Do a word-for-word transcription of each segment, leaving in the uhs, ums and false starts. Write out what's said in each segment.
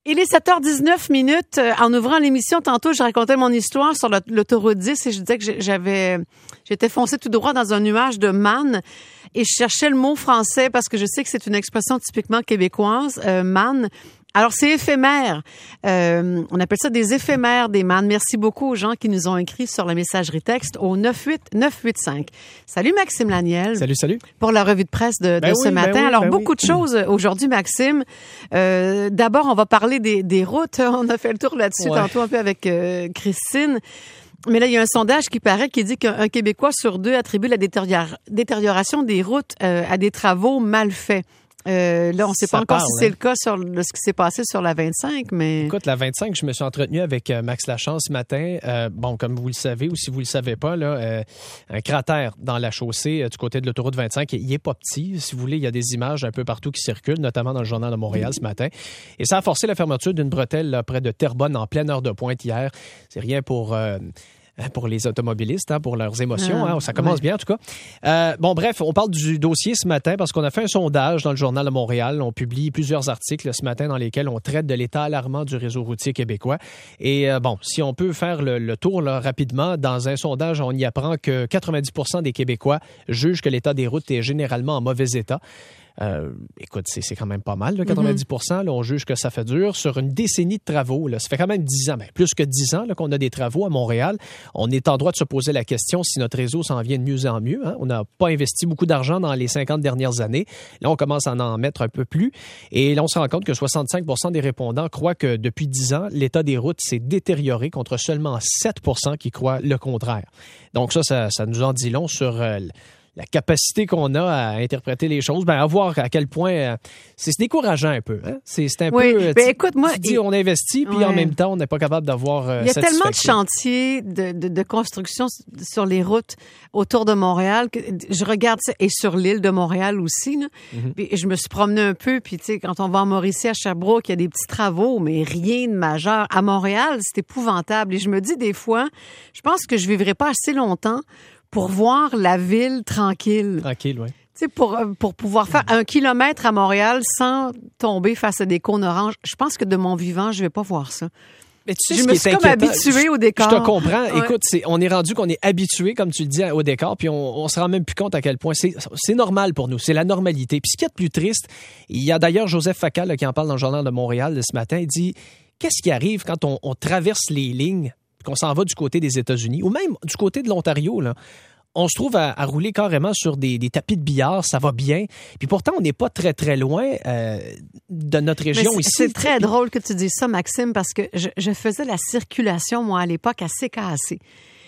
Il est sept heures dix-neuf minutes. En ouvrant l'émission, tantôt, je racontais mon histoire sur l'autoroute dix et je disais que j'avais, j'étais foncé tout droit dans un nuage de manne et je cherchais le mot français parce que je sais que c'est une expression typiquement québécoise, euh, manne. Alors, c'est éphémère. Euh, on appelle ça des éphémères, des mannes. Merci beaucoup aux gens qui nous ont écrit sur la messagerie texte au neuf huit neuf huit cinq. Salut Maxime Laniel. Salut, salut. Pour la revue de presse de, ben de oui, ce matin. Ben oui, Alors, ben beaucoup oui. de choses aujourd'hui, Maxime. Euh, d'abord, on va parler des, des routes. On a fait le tour là-dessus ouais. tantôt un peu avec euh, Christine. Mais là, il y a un sondage qui paraît qui dit qu'un Québécois sur deux attribue la détérior- détérioration des routes euh, à des travaux mal faits. Euh, là, on ne sait Ça pas encore parle, si c'est hein? le cas sur le, ce qui s'est passé sur la vingt-cinq, mais... Écoute, la vingt-cinq, je me suis entretenu avec euh, Max Lachance ce matin. Euh, bon, comme vous le savez, ou si vous le savez pas, là, euh, un cratère dans la chaussée euh, du côté de l'autoroute vingt-cinq, il est pas petit. Si vous voulez, il y a des images un peu partout qui circulent, notamment dans le Journal de Montréal ce matin. Et ça a forcé la fermeture d'une bretelle là, près de Terrebonne en pleine heure de pointe hier. C'est rien pour... Euh, pour les automobilistes, hein, pour leurs émotions. Ah, hein, ça commence ouais. bien, en tout cas. Euh, bon, bref, on parle du dossier ce matin parce qu'on a fait un sondage dans le Journal de Montréal. On publie plusieurs articles ce matin dans lesquels on traite de l'état alarmant du réseau routier québécois. Et euh, bon, si on peut faire le, le tour là, rapidement, dans un sondage, on y apprend que quatre-vingt-dix pour cent des Québécois jugent que l'état des routes est généralement en mauvais état. Euh, écoute, c'est, c'est quand même pas mal, là, quatre-vingt-dix pour cent. Là, on juge que ça fait dur. Sur une décennie de travaux, là, ça fait quand même dix ans, ben, plus que dix ans là, qu'on a des travaux à Montréal. On est en droit de se poser la question si notre réseau s'en vient de mieux en mieux. Hein. On n'a pas investi beaucoup d'argent dans les cinquante dernières années. Là, on commence à en mettre un peu plus. Et là, on se rend compte que soixante-cinq pour cent des répondants croient que depuis dix ans, l'état des routes s'est détérioré contre seulement sept pour cent qui croient le contraire. Donc ça, ça, ça nous en dit long sur... Euh, la capacité qu'on a à interpréter les choses, ben à voir à quel point euh, c'est, c'est décourageant un peu. Hein? C'est, c'est un oui, peu. Ben, écoute, moi, tu dis il... on investit, puis ouais. en même temps, on n'est pas capable d'avoir. Euh, il y a tellement de chantiers de, de, de construction sur les routes autour de Montréal que je regarde ça, et sur l'île de Montréal aussi. Là, mm-hmm. Puis je me suis promenée un peu, puis tu sais, quand on va en Mauricie, à Sherbrooke, il y a des petits travaux, mais rien de majeur. À Montréal, c'est épouvantable. Et je me dis des fois, je pense que je vivrai pas assez longtemps pour voir la ville tranquille. Tranquille, oui. Tu sais, pour, pour pouvoir faire un kilomètre à Montréal sans tomber face à des cônes oranges. Je pense que de mon vivant, je vais pas voir ça. Mais tu sais, je ce me qui suis est comme habituée au décor. Je te comprends. Ouais. Écoute, c'est, on est rendu qu'on est habitué, comme tu le dis, au décor, puis on, on se rend même plus compte à quel point c'est, c'est normal pour nous. C'est la normalité. Puis ce qui est de plus triste, il y a d'ailleurs Joseph Facal là, qui en parle dans le Journal de Montréal ce matin. Il dit, qu'est-ce qui arrive quand on, on traverse les lignes, qu'on s'en va du côté des États-Unis, ou même du côté de l'Ontario, là? On se trouve à, à rouler carrément sur des, des tapis de billard, ça va bien. Puis pourtant, on n'est pas très, très loin euh, de notre région c'est, ici. C'est très drôle que tu dises ça, Maxime, parce que je, je faisais la circulation, moi, à l'époque, à C K A C.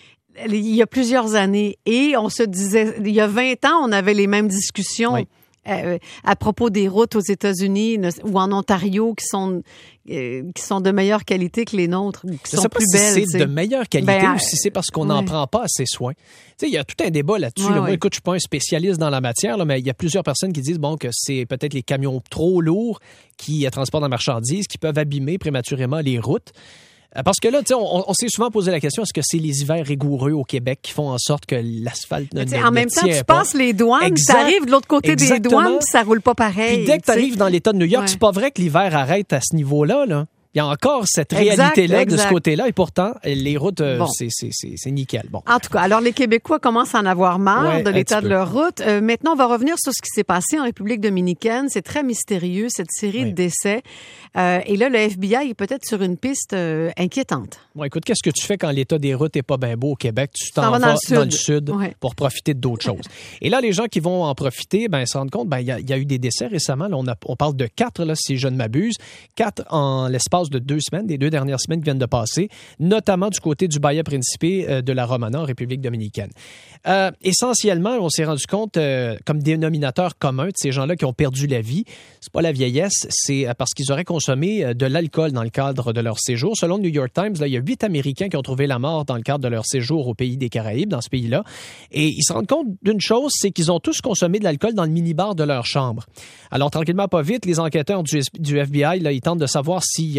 Il y a plusieurs années. Et on se disait, il y a vingt ans, on avait les mêmes discussions. Oui. Euh, à propos des routes aux États-Unis ou en Ontario qui sont euh, qui sont de meilleure qualité que les nôtres, qui je sont sais pas plus si belles. C'est t'sais. de meilleure qualité ben, ou si c'est parce qu'on n'en ouais. prend pas assez soin. Tu sais, il y a tout un débat là-dessus. Ouais, là. Moi, ouais. écoute, je suis pas un spécialiste dans la matière, là, mais il y a plusieurs personnes qui disent bon que c'est peut-être les camions trop lourds qui euh, transportent la marchandise, qui peuvent abîmer prématurément les routes. Parce que là, tu sais, on, on s'est souvent posé la question, est-ce que c'est les hivers rigoureux au Québec qui font en sorte que l'asphalte ne, ne, en même ne temps, tient tu pas? passes les douanes, exact. ça arrive de l'autre côté Exactement. des douanes, puis ça roule pas pareil. Puis dès que tu arrives dans l'État de New York, ouais. c'est pas vrai que l'hiver arrête à ce niveau-là, là. Il y a encore cette exact, réalité-là exact. de ce côté-là. Et pourtant, les routes, euh, bon. c'est, c'est, c'est, c'est nickel. Bon. En tout cas, alors les Québécois commencent à en avoir marre ouais, de l'état de peu. leur route. Euh, maintenant, on va revenir sur ce qui s'est passé en République dominicaine. C'est très mystérieux, cette série oui. de décès. Euh, et là, le F B I est peut-être sur une piste euh, inquiétante. Bon, écoute, qu'est-ce que tu fais quand l'état des routes n'est pas bien beau au Québec? Tu t'en, t'en vas vas dans le sud, dans le sud ouais. pour profiter d'autres choses. Et là, les gens qui vont en profiter, ben, se rendent compte, ben, il y a, y a eu des décès récemment. Là, on, a, on parle de quatre, là, si je ne m'abuse. Quatre en l'espace de deux semaines, des deux dernières semaines qui viennent de passer, notamment du côté du Bahia Principe euh, de la Romana en République dominicaine. Euh, essentiellement, on s'est rendu compte, euh, comme dénominateur commun de ces gens-là qui ont perdu la vie, c'est pas la vieillesse, c'est parce qu'ils auraient consommé euh, de l'alcool dans le cadre de leur séjour. Selon le New York Times, là, il y a huit Américains qui ont trouvé la mort dans le cadre de leur séjour au pays des Caraïbes, dans ce pays-là. Et ils se rendent compte d'une chose, c'est qu'ils ont tous consommé de l'alcool dans le minibar de leur chambre. Alors, tranquillement, pas vite, les enquêteurs du, du F B I, là, ils tentent de savoir s'il y a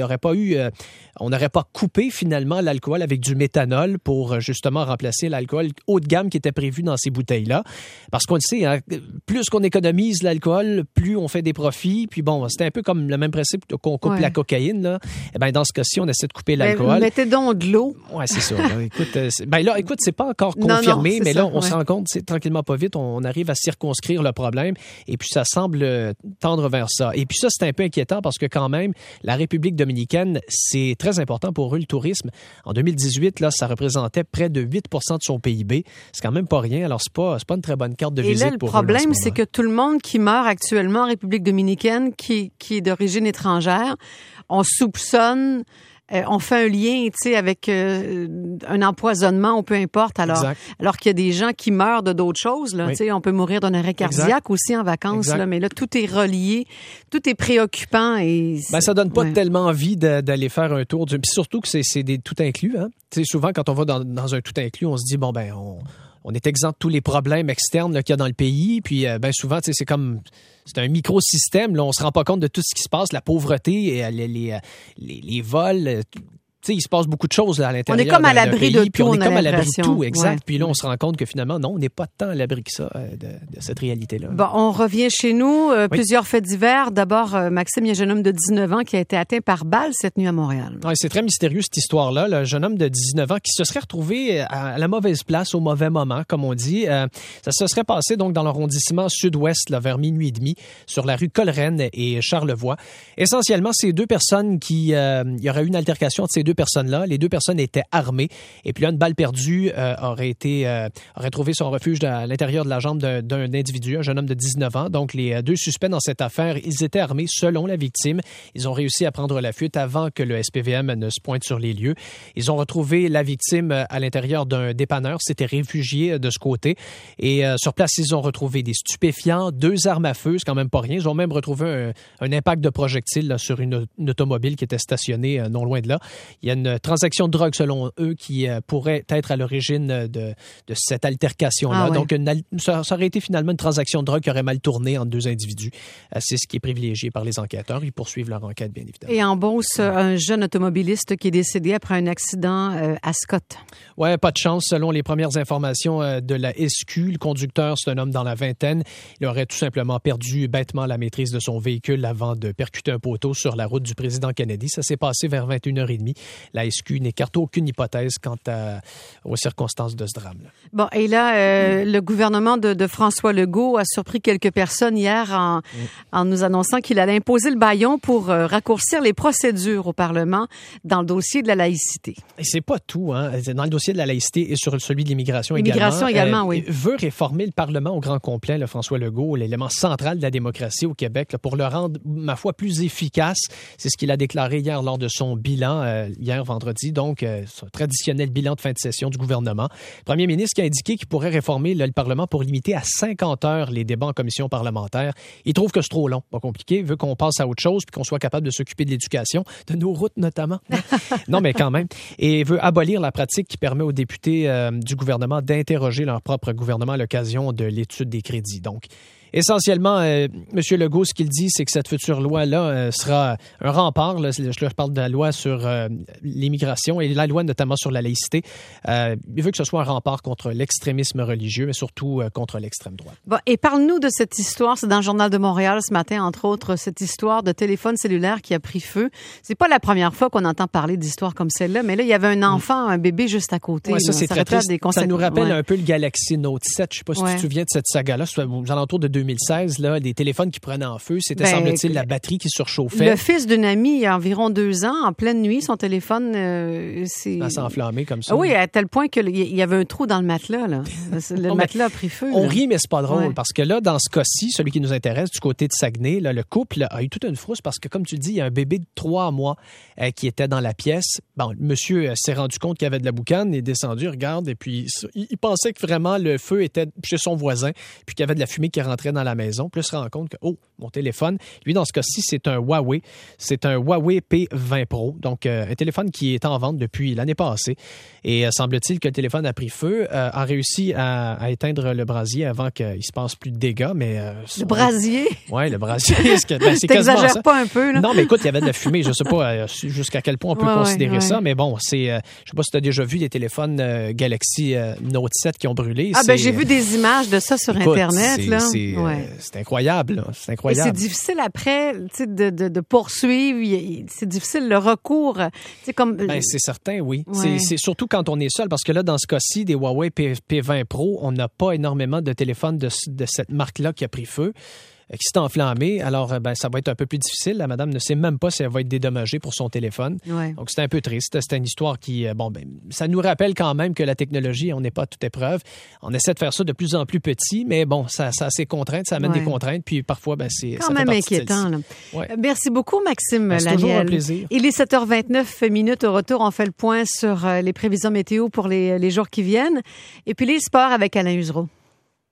n'aurait pas eu, euh, on n'aurait pas coupé finalement l'alcool avec du méthanol pour justement remplacer l'alcool haut de gamme qui était prévu dans ces bouteilles-là. Parce qu'on le sait, hein, plus qu'on économise l'alcool, plus on fait des profits. Puis bon, c'était un peu comme le même principe qu'on coupe ouais. la cocaïne. Là. Eh ben, dans ce cas-ci, on essaie de couper l'alcool. Ben, mettez donc de l'eau. Oui, c'est ça. Là, écoute, euh, c'est, ben là, écoute, c'est pas encore confirmé, non, non, mais là, ça, on ouais. se rend compte, c'est tranquillement pas vite, on, on arrive à circonscrire le problème et puis ça semble tendre vers ça. Et puis ça, c'est un peu inquiétant parce que quand même, la République dominicaine, c'est très important pour eux, le tourisme. En deux mille dix-huit, là, ça représentait près de huit pour cent de son P I B. C'est quand même pas rien. Alors, c'est pas, c'est pas une très bonne carte de et visite là, le pour eux. Le problème, c'est que tout le monde qui meurt actuellement en République dominicaine, qui, qui est d'origine étrangère, on soupçonne... Euh, on fait un lien, tu sais, avec euh, un empoisonnement ou peu importe. Alors, exact. alors qu'il y a des gens qui meurent de d'autres choses, là, oui. tu sais, on peut mourir d'un arrêt cardiaque exact. aussi en vacances, là, mais là, tout est relié, tout est préoccupant et... Ben, ça donne pas ouais. tellement envie de, d'aller faire un tour. Du... Puis surtout que c'est, c'est des tout inclus, hein. Tu sais, souvent, quand on va dans, dans un tout inclus, on se dit, bon, ben, on... On est exempt de tous les problèmes externes là, qu'il y a dans le pays. Puis, euh, ben souvent, c'est comme... C'est un microsystème. Là, on se rend pas compte de tout ce qui se passe. La pauvreté, les, les, les, les vols... Tu sais, il se passe beaucoup de choses là, à l'intérieur. On est comme à l'abri pays, de tout. Puis on, on est comme à l'abri de tout, Ouais. exact. Puis là, on se rend compte que finalement, non, on n'est pas tant à l'abri que ça de, de cette réalité-là. Bon, on revient chez nous. Euh, oui. Plusieurs faits divers. D'abord, euh, Maxime, il y a un jeune homme de dix-neuf ans qui a été atteint par balle cette nuit à Montréal. Ouais, c'est très mystérieux, cette histoire-là. Le jeune homme de dix-neuf ans qui se serait retrouvé à la mauvaise place au mauvais moment, comme on dit. Euh, ça se serait passé donc dans l'arrondissement sud-ouest, là, vers minuit et demi, sur la rue Coleraine et Charlevoix. Essentiellement, ces deux personnes qui... Euh, il y aurait eu une altercation entre ces deux personnes-là. Les deux personnes étaient armées. Et puis là, une balle perdue euh, aurait été euh, aurait trouvé son refuge à l'intérieur de la jambe d'un, d'un individu, un jeune homme de dix-neuf ans. Donc, les deux suspects dans cette affaire, ils étaient armés selon la victime. Ils ont réussi à prendre la fuite avant que le S P V M ne se pointe sur les lieux. Ils ont retrouvé la victime à l'intérieur d'un dépanneur. C'était réfugié de ce côté. Et euh, sur place, ils ont retrouvé des stupéfiants, deux armes à feu, c'est quand même pas rien. Ils ont même retrouvé un, un impact de projectile là, sur une, une automobile qui était stationnée euh, non loin de là. Il y a une transaction de drogue, selon eux, qui euh, pourrait être à l'origine de, de cette altercation-là. Ah ouais. Donc, une, ça, ça aurait été finalement une transaction de drogue qui aurait mal tourné entre deux individus. Euh, c'est ce qui est privilégié par les enquêteurs. Ils poursuivent leur enquête, bien évidemment. Et en Beauce, un jeune automobiliste qui est décédé après un accident euh, à Scott. Ouais, pas de chance. Selon les premières informations euh, de la S Q, le conducteur, c'est un homme dans la vingtaine. Il aurait tout simplement perdu bêtement la maîtrise de son véhicule avant de percuter un poteau sur la route du président Kennedy. Ça s'est passé vers vingt et une heures trente. La S Q n'écarte aucune hypothèse quant à, aux circonstances de ce drame-là. Bon, et là, euh, le gouvernement de, de François Legault a surpris quelques personnes hier en, mm. en nous annonçant qu'il allait imposer le bâillon pour euh, raccourcir les procédures au Parlement dans le dossier de la laïcité. Et c'est pas tout, hein. Dans le dossier de la laïcité et sur celui de l'immigration, l'immigration également. également, oui. Il veut réformer le Parlement au grand complet, le François Legault, l'élément central de la démocratie au Québec, là, pour le rendre, ma foi, plus efficace. C'est ce qu'il a déclaré hier lors de son bilan, euh, hier vendredi, donc euh, son traditionnel bilan de fin de session du gouvernement. Le premier ministre qui a indiqué qu'il pourrait réformer là, le Parlement pour limiter à cinquante heures les débats en commission parlementaire. Il trouve que c'est trop long, pas compliqué, il veut qu'on passe à autre chose puis qu'on soit capable de s'occuper de l'éducation, de nos routes notamment. Non, mais quand même. Et il veut abolir la pratique qui permet aux députés euh, du gouvernement d'interroger leur propre gouvernement à l'occasion de l'étude des crédits. Donc, essentiellement, euh, M. Legault, ce qu'il dit, c'est que cette future loi-là euh, sera un rempart. Là, je leur parle de la loi sur euh, l'immigration et la loi notamment sur la laïcité. Euh, il veut que ce soit un rempart contre l'extrémisme religieux, mais surtout euh, contre l'extrême droite. Bon, et parle-nous de cette histoire. C'est dans le Journal de Montréal ce matin, entre autres, cette histoire de téléphone cellulaire qui a pris feu. C'est pas la première fois qu'on entend parler d'histoires comme celle-là, mais là, il y avait un enfant, un bébé juste à côté. Ouais, ça, c'est ça très triste. Des ça nous rappelle ouais. un peu le Galaxy Note sept. Je sais pas si ouais. tu te souviens de cette saga-là. C'est aux alentours de deux mille seize, là, des téléphones qui prenaient en feu. C'était, ben, semble-t-il, la batterie qui surchauffait. Le fils d'une amie, il y a environ deux ans, en pleine nuit, son téléphone euh, s'est... Ça s'est enflammé comme ça. Oui, à tel point qu'il y avait un trou dans le matelas. Là. Le non, matelas a pris feu. On là. rit, mais c'est pas drôle, ouais. parce que là, dans ce cas-ci, celui qui nous intéresse, du côté de Saguenay, là, le couple a eu toute une frousse parce que, comme tu le dis, il y a un bébé de trois mois euh, qui était dans la pièce. Bon, le monsieur euh, s'est rendu compte qu'il y avait de la boucane, est descendu, regarde, et puis il, il pensait que vraiment le feu était chez son voisin, puis qu'il y avait de la fumée qui rentrait rentrait dans la maison, puis il se rend compte que, oh, mon téléphone, lui, dans ce cas-ci, c'est un Huawei. C'est un Huawei P vingt Pro, donc euh, un téléphone qui est en vente depuis l'année passée. Et euh, semble-t-il que le téléphone a pris feu, euh, a réussi à, à éteindre le brasier avant qu'il se passe plus de dégâts, mais... Euh, le brasier? Oui, le brasier. C'est, ben, c'est T'exagères ça. pas un peu, là? Non, mais écoute, il y avait de la fumée. Je sais pas euh, jusqu'à quel point on peut ouais, considérer ouais, ça, ouais. mais bon, c'est... Euh, je sais pas si tu as déjà vu des téléphones euh, Galaxy euh, Note sept qui ont brûlé. Ah, c'est, ben j'ai vu des images de ça sur écoute, Internet, c'est, là. C'est, ouais. euh, c'est incroyable, là. C'est Et incroyable. c'est difficile après, tu sais, de, de, de poursuivre. C'est difficile le recours, tu sais, comme... Ben, c'est certain, oui. Ouais. C'est, c'est surtout quand on est seul, parce que là, dans ce cas-ci, des Huawei P, P vingt Pro, on n'a pas énormément de téléphones de, de cette marque-là qui a pris feu, qui s'est enflammé. Alors, ben, ça va être un peu plus difficile. La madame ne sait même pas si elle va être dédommagée pour son téléphone. Ouais. Donc, c'est un peu triste. C'est une histoire qui, bon, ben, ça nous rappelle quand même que la technologie, on n'est pas à toute épreuve. On essaie de faire ça de plus en plus petit, mais bon, ça, ça a ses contraintes, ça amène ouais. des contraintes, puis parfois, ben, c'est quand ça même fait inquiétant. Là. Ouais. Merci beaucoup, Maxime ben, c'est Laniel. toujours un plaisir. Il est sept heures vingt-neuf minutes. Au retour, on fait le point sur les prévisions météo pour les, les jours qui viennent. Et puis les sports avec Alain Usereau.